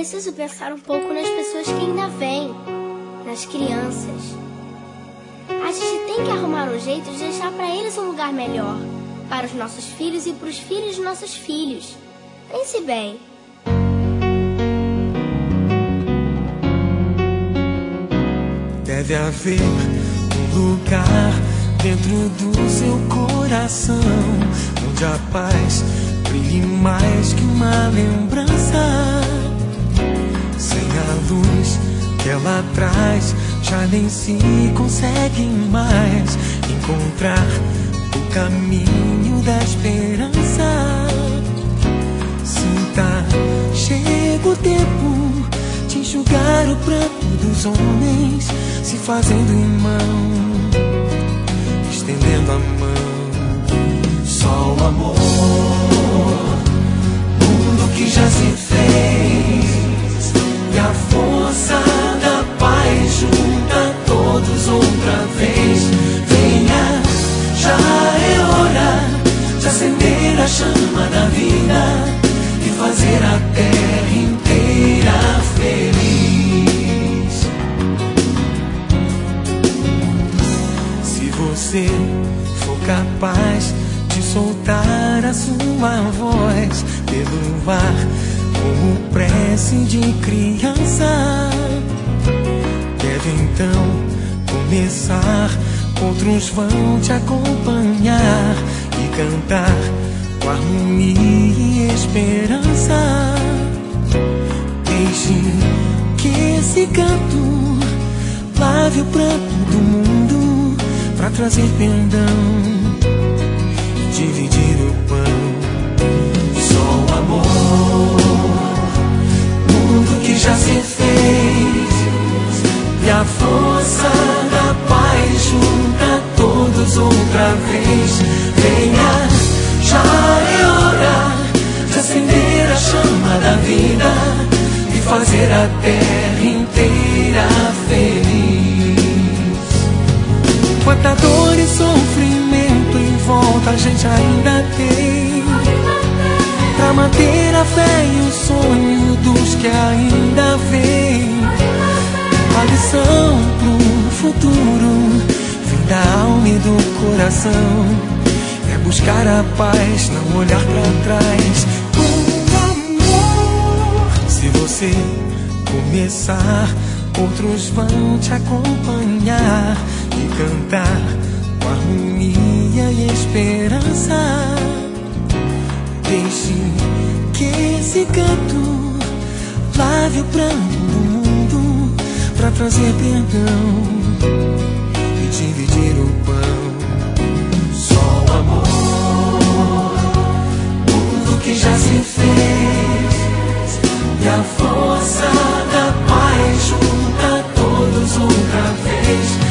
preciso pensar um pouco nas pessoas que ainda vêm, nas crianças. A gente tem que arrumar um jeito de deixar para eles um lugar melhor, para os nossos filhos e para os filhos dos nossos filhos. Pense bem. Deve haver um lugar dentro do seu coração, onde a paz brilhe mais que uma lembrança. Sem a luz que ela traz, já nem se consegue mais encontrar o caminho da esperança. Sinta, chega o tempo de enxugar o pranto dos homens, se fazendo irmão, estendendo a mão. Só o amor, mundo que já se fez, e a força da paz junta todos outra vez. Venha, já é hora de acender a chama da vida e fazer a terra inteira feliz. Se você for capaz de soltar a sua voz pelo ar como prece de criança, deve então começar. Outros vão te acompanhar e cantar com harmonia e esperança. Deixe que esse canto lave o pranto do mundo pra trazer perdão e dividir o pão. Só o amor, mundo que já se fez, e a força da paz junta todos outra vez. Venha, já é hora de acender a chama da vida e fazer a terra inteira feliz. Quanta dor e sofrimento em volta a gente ainda tem, pra manter a fé e o sonho dos que ainda vêm. A lição pro futuro vem da alma e do coração, é buscar a paz, não olhar pra trás. Com amor, se você começar, outros vão te acompanhar e cantar com harmonia e esperança. Deixe que esse canto lave o pranto do mundo pra trazer perdão e dividir o pão. Só o amor, mundo que já se fez, e a força da paz junta todos outra vez.